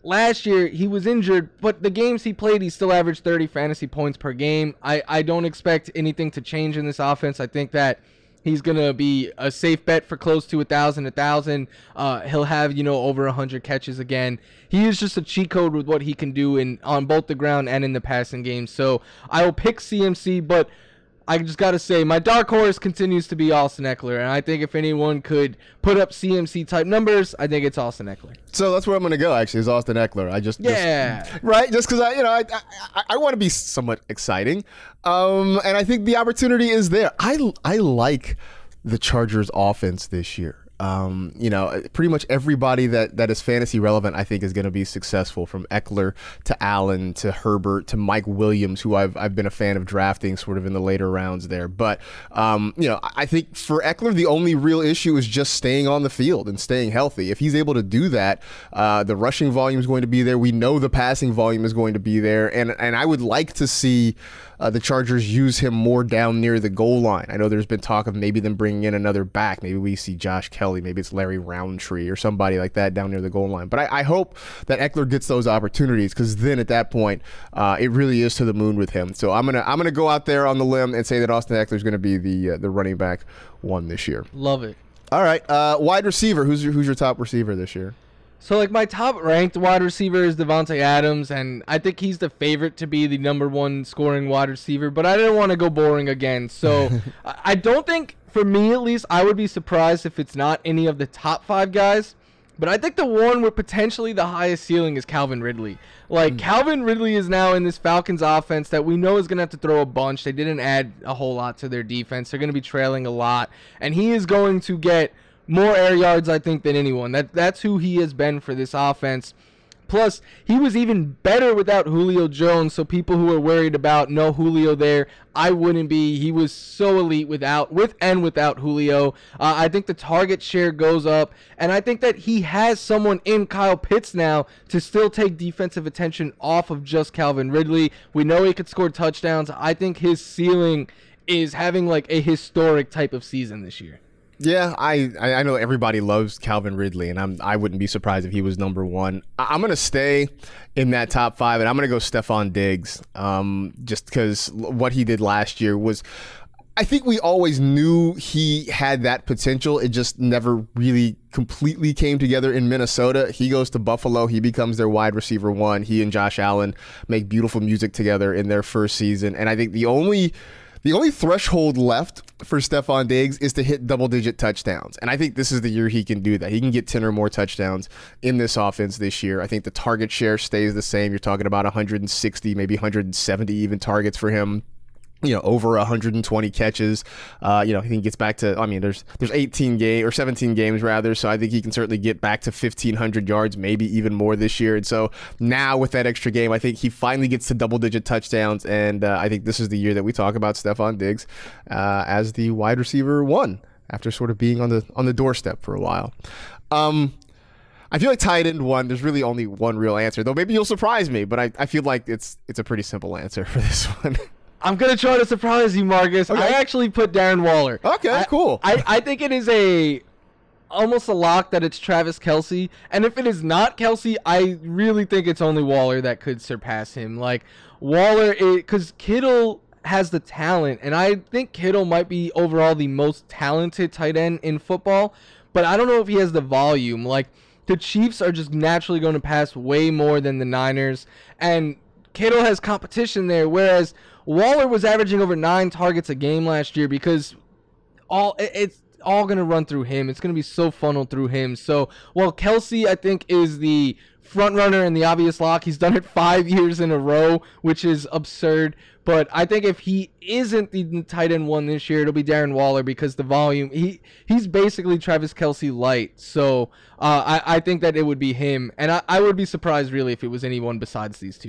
last year he was injured, but the games he played, he still averaged thirty fantasy points per game. I, I don't expect anything to change in this offense. I think that he's going to be a safe bet for close to one thousand, one thousand. Uh, he'll have, you know, over one hundred catches again. He is just a cheat code with what he can do in on both the ground and in the passing game. So I will pick C M C, but I just got to say, my dark horse continues to be Austin Eckler. And I think if anyone could put up C M C-type numbers, I think it's Austin Eckler. So that's where I'm going to go, actually, is Austin Eckler. I just, yeah. Just, right? Just because, I, you know, I I, I want to be somewhat exciting. Um, and I think the opportunity is there. I, I like the Chargers offense this year. Um, you know, pretty much everybody that, that is fantasy relevant, I think, is going to be successful, from Eckler to Allen to Herbert to Mike Williams, who I've I've been a fan of drafting sort of in the later rounds there. But, um, you know, I think for Eckler, the only real issue is just staying on the field and staying healthy. If he's able to do that, uh, the rushing volume is going to be there. We know the passing volume is going to be there. And, and I would like to see Uh, the Chargers use him more down near the goal line. I know there's been talk of maybe them bringing in another back. Maybe we see Josh Kelly. Maybe it's Larry Roundtree or somebody like that down near the goal line. But I, I hope that Eckler gets those opportunities, because then at that point, uh, it really is to the moon with him. So I'm gonna I'm gonna go out there on the limb and say that Austin Eckler is going to be the uh, the running back one this year. Love it. All right, uh, wide receiver. Who's your, who's your top receiver this year? So, like, my top-ranked wide receiver is Devontae Adams, and I think he's the favorite to be the number one scoring wide receiver, but I didn't want to go boring again. So, I don't think, for me at least, I would be surprised if it's not any of the top five guys, but I think the one with potentially the highest ceiling is Calvin Ridley. Like, mm. Calvin Ridley is now in this Falcons offense that we know is going to have to throw a bunch. They didn't add a whole lot to their defense. They're going to be trailing a lot, and he is going to get more air yards, I think, than anyone. That That's who he has been for this offense. Plus, he was even better without Julio Jones, so people who are worried about no Julio there, I wouldn't be. He was so elite without, with and without Julio. Uh, I think the target share goes up, and I think that he has someone in Kyle Pitts now to still take defensive attention off of just Calvin Ridley. We know he could score touchdowns. I think his ceiling is having like a historic type of season this year. Yeah, I, I know everybody loves Calvin Ridley, and I'm I wouldn't be surprised if he was number one. I, I'm gonna stay in that top five, and I'm gonna go Stephon Diggs, um, just because what he did last year was, I think we always knew he had that potential. It just never really completely came together in Minnesota. He goes to Buffalo. He becomes their wide receiver one. He and Josh Allen make beautiful music together in their first season, and I think the only The only threshold left for Stephon Diggs is to hit double-digit touchdowns. And I think this is the year he can do that. He can get ten or more touchdowns in this offense this year. I think the target share stays the same. You're talking about one hundred sixty, maybe one hundred seventy even targets for him. You know, over one hundred twenty catches. Uh, you know, I think he gets back to, I mean, there's there's eighteen game or seventeen games rather, so I think he can certainly get back to fifteen hundred yards, maybe even more this year. And so now with that extra game, I think he finally gets to double-digit touchdowns, and uh, I think this is the year that we talk about Stephon Diggs uh, as the wide receiver one after sort of being on the on the doorstep for a while. Um, I feel like tight end one, there's really only one real answer, though maybe you'll surprise me, but I, I feel like it's it's a pretty simple answer for this one. I'm going to try to surprise you, Marcus. Okay. I actually put Darren Waller. Okay, I, cool. I, I think it is a almost a lock that it's Travis Kelce. And if it is not Kelce, I really think it's only Waller that could surpass him. Like, Waller, because Kittle has the talent, and I think Kittle might be overall the most talented tight end in football, but I don't know if he has the volume. Like, the Chiefs are just naturally going to pass way more than the Niners, and Kittle has competition there, whereas Waller was averaging over nine targets a game last year because all it's all going to run through him. It's going to be so funneled through him. So, while Kelce, I think, is the front runner and the obvious lock, he's done it five years in a row, which is absurd. But I think if he isn't the tight end one this year, it'll be Darren Waller because the volume, he he's basically Travis Kelce light. So, uh, I, I think that it would be him. And I, I would be surprised, really, if it was anyone besides these two.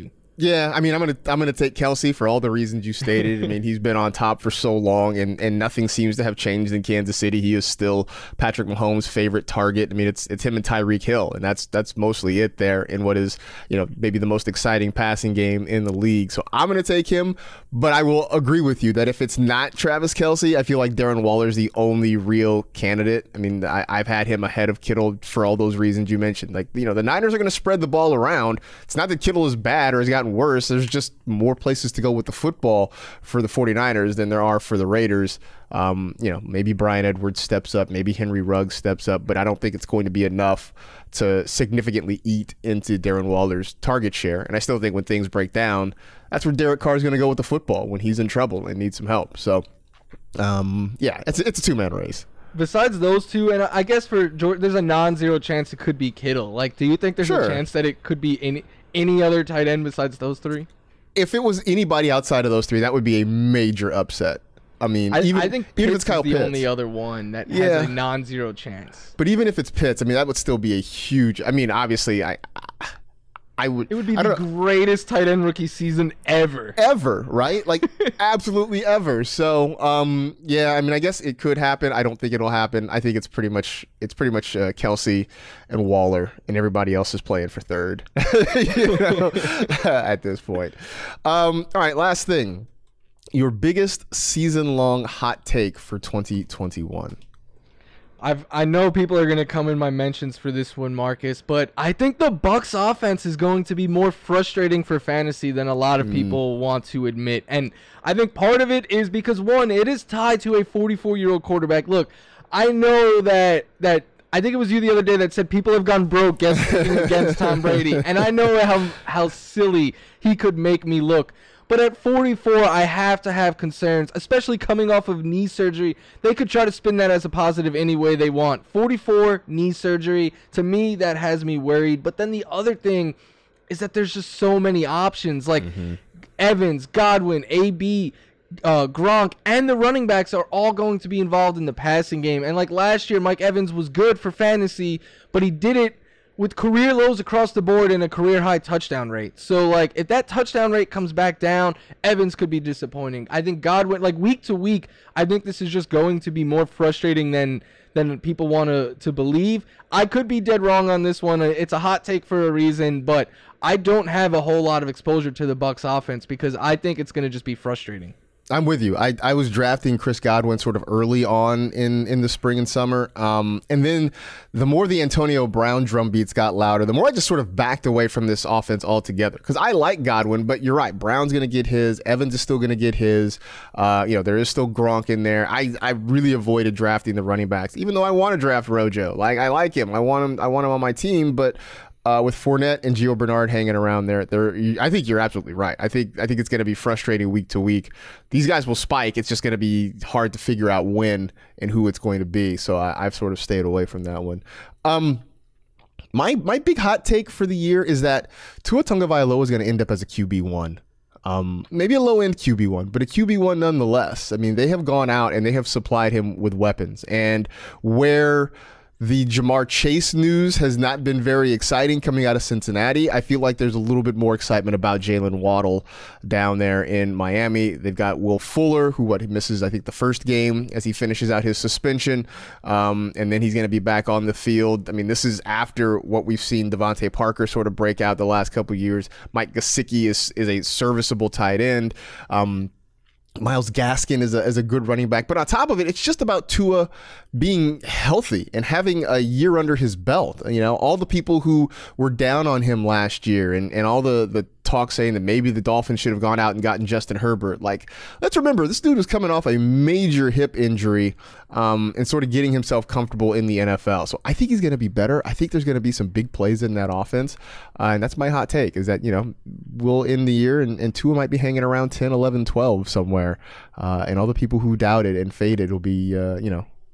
Yeah, I mean, I'm gonna I'm gonna take Kelce for all the reasons you stated. I mean, he's been on top for so long, and, and nothing seems to have changed in Kansas City. He is still Patrick Mahomes' favorite target. I mean, it's it's him and Tyreek Hill, and that's that's mostly it there in what is, you know, maybe the most exciting passing game in the league. So I'm gonna take him, but I will agree with you that if it's not Travis Kelce, I feel like Darren Waller's the only real candidate. I mean, I, I've had him ahead of Kittle for all those reasons you mentioned. Like, you know, the Niners are gonna spread the ball around. It's not that Kittle is bad or has gotten worse. There's just more places to go with the football for the 49ers than there are for the Raiders. Um, you know, maybe Bryan Edwards steps up, maybe Henry Ruggs steps up, but I don't think it's going to be enough to significantly eat into Darren Waller's target share. And I still think when things break down, that's where Derek Carr is going to go with the football when he's in trouble and needs some help. So, um, yeah, it's it's a two-man race. Besides those two, and I guess for George, there's a non-zero chance it could be Kittle. Like, do you think there's Sure. a chance that it could be any any other tight end besides those three? If it was anybody outside of those three, that would be a major upset. I mean, I, even, I think even if Pitts it's Kyle is the Pitts. only other one that Yeah. has a non-zero chance. But even if it's Pitts, I mean, that would still be a huge. I mean, obviously, I, I would. It would be I the don't know, greatest tight end rookie season ever. ever, right? Like, absolutely ever. So, um, yeah, I mean, I guess it could happen. I don't think it'll happen. I think it's pretty much it's pretty much uh, Kelce and Waller, and everybody else is playing for third. You know, at this point. Um, all right, last thing. Your biggest season-long hot take for twenty twenty-one. I've I know people are gonna come in my mentions for this one, Marcus, but I think the Bucks offense is going to be more frustrating for fantasy than a lot of Mm. people want to admit. And I think part of it is because one, it is tied to a forty-four-year-old quarterback. Look, I know that that I think it was you the other day that said people have gone broke against, against Tom Brady, and I know how how silly he could make me look. But at forty-four, I have to have concerns, especially coming off of knee surgery. They could try to spin that as a positive any way they want. forty-four, knee surgery, to me, that has me worried. But then the other thing is that there's just so many options. Like mm-hmm. Evans, Godwin, A B, uh, Gronk, and the running backs are all going to be involved in the passing game. And like last year, Mike Evans was good for fantasy, but he did it with career lows across the board and a career high touchdown rate. So, like, if that touchdown rate comes back down, Evans could be disappointing. I think Godwin, like, week to week, I think this is just going to be more frustrating than than people want to to believe. I could be dead wrong on this one. It's a hot take for a reason, but I don't have a whole lot of exposure to the Bucs offense because I think it's going to just be frustrating. I'm with you. I, I was drafting Chris Godwin sort of early on in, in the spring and summer. Um, and then the more the Antonio Brown drum beats got louder, the more I just sort of backed away from this offense altogether. Because I like Godwin, but you're right. Brown's going to get his. Evans is still going to get his. Uh, you know, there is still Gronk in there. I, I really avoided drafting the running backs, even though I want to draft Rojo. Like, I like him. I want him. I want him on my team, but Uh, with Fournette and Gio Bernard hanging around there, there, I think you're absolutely right. I think I think it's going to be frustrating week to week. These guys will spike. It's just going to be hard to figure out when and who it's going to be. So I, I've sort of stayed away from that one. Um, my my big hot take for the year is that Tua Tagovailoa is going to end up as a Q B one. Um, maybe a low-end Q B one, but a Q B one nonetheless. I mean, they have gone out and they have supplied him with weapons. And where the Jamar Chase news has not been very exciting coming out of Cincinnati, I feel like there's a little bit more excitement about Jalen Waddle down there in Miami. They've got Will Fuller, who what he misses, I think, the first game as he finishes out his suspension, um, and then he's going to be back on the field. I mean, this is after what we've seen Devontae Parker sort of break out the last couple of years. Mike Gesicki is, is a serviceable tight end. Um, Myles Gaskin is a, is a good running back. But on top of it, it's just about Tua being healthy and having a year under his belt. You know, all the people who were down on him last year and, and all the, the talk saying that maybe the Dolphins should have gone out and gotten Justin Herbert. Like, let's remember, this dude was coming off a major hip injury um, and sort of getting himself comfortable in the N F L. So I think he's going to be better. I think there's going to be some big plays in that offense. Uh, and that's my hot take, is that, you know, we'll end the year and, and Tua might be hanging around ten, eleven, twelve somewhere. Uh, and all the people who doubted and faded will be, uh, you know,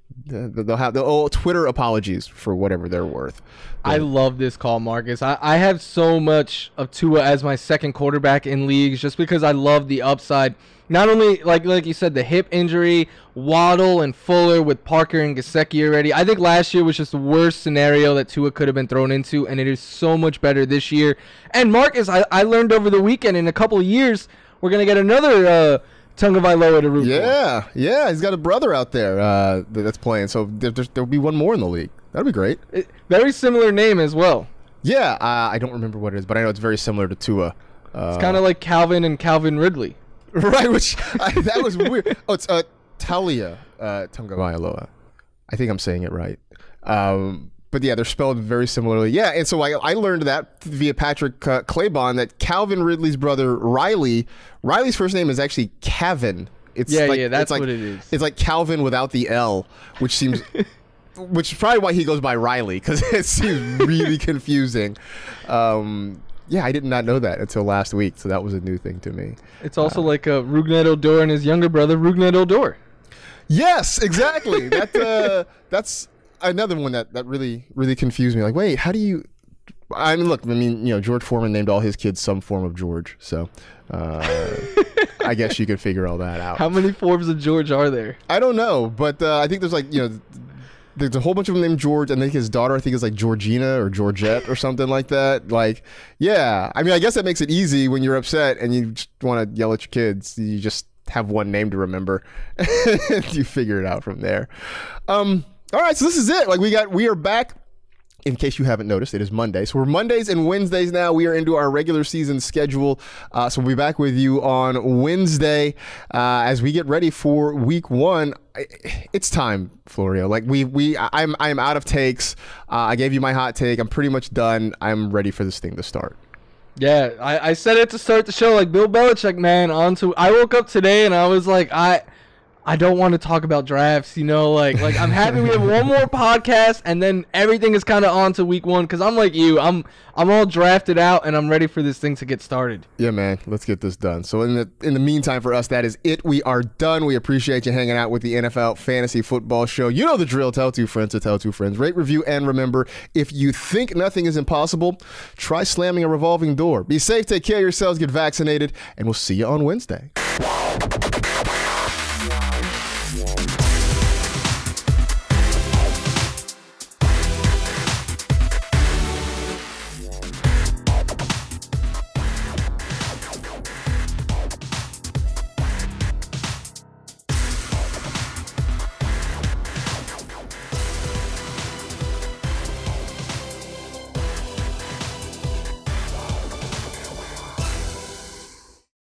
They'll have the oh, Twitter apologies for whatever they're worth. I love this call, Marcus. I, I have so much of Tua as my second quarterback in leagues just because I love the upside. Not only, like like you said, the hip injury, Waddle and Fuller with Parker and Gesicki already. I think last year was just the worst scenario that Tua could have been thrown into, and it is so much better this year. And Marcus, I, I learned over the weekend, in a couple of years, we're going to get another uh, Tagovailoa to root for. Yeah, yeah. He's got a brother out there uh, that's playing, so there, there'll be one more in the league. That'd be great. It, very similar name as well. Yeah, uh, I don't remember what it is, but I know it's very similar to Tua. Uh, It's kind of like Calvin and Calvin Ridley. Right, which I, that was weird. Oh, it's uh, Talia uh, Tagovailoa. I think I'm saying it right. Um, but yeah, they're spelled very similarly. Yeah, and so I, I learned that via Patrick uh, Claybon that Calvin Ridley's brother Riley, Riley's first name is actually Kavin. It's Yeah, like, yeah, that's it's like, what it is. It's like Calvin without the L, which seems... which is probably why he goes by Riley, because it seems really confusing. Um, yeah, I did not know that until last week, so that was a new thing to me. It's also uh, like uh, Rugnet Odor and his younger brother, Rugnet Odor. Yes, exactly. that uh, That's another one that, that really, really confused me. Like, wait, how do you... I mean, look, I mean, you know, George Foreman named all his kids some form of George, so uh, I guess you could figure all that out. How many forms of George are there? I don't know, but uh, I think there's like, you know... There's a whole bunch of them named George, and I think his daughter, I think, is like Georgina or Georgette or something like that. Like, yeah. I mean, I guess that makes it easy when you're upset and you just want to yell at your kids. You just have one name to remember. You figure it out from there. Um, all right, so this is it. Like, we got, we are back. In case you haven't noticed, it is Monday. So we're Mondays and Wednesdays now. We are into our regular season schedule. Uh, so we'll be back with you on Wednesday uh, as we get ready for week one. It's time, Florio. Like we, we, I'm, I'm out of takes. Uh, I gave you my hot take. I'm pretty much done. I'm ready for this thing to start. Yeah, I, I said it to start the show. Like Bill Belichick, man. On to. I woke up today and I was like, I. I don't want to talk about drafts, you know, like like I'm happy we have one more podcast and then everything is kind of on to week one because I'm like you, I'm I'm all drafted out and I'm ready for this thing to get started. Yeah, man, let's get this done. So in the in the meantime, for us, that is it. We are done. We appreciate you hanging out with the N F L Fantasy Football Show. You know the drill. Tell two friends to tell two friends. Rate, review, and remember, if you think nothing is impossible, try slamming a revolving door. Be safe, take care of yourselves, get vaccinated, and we'll see you on Wednesday.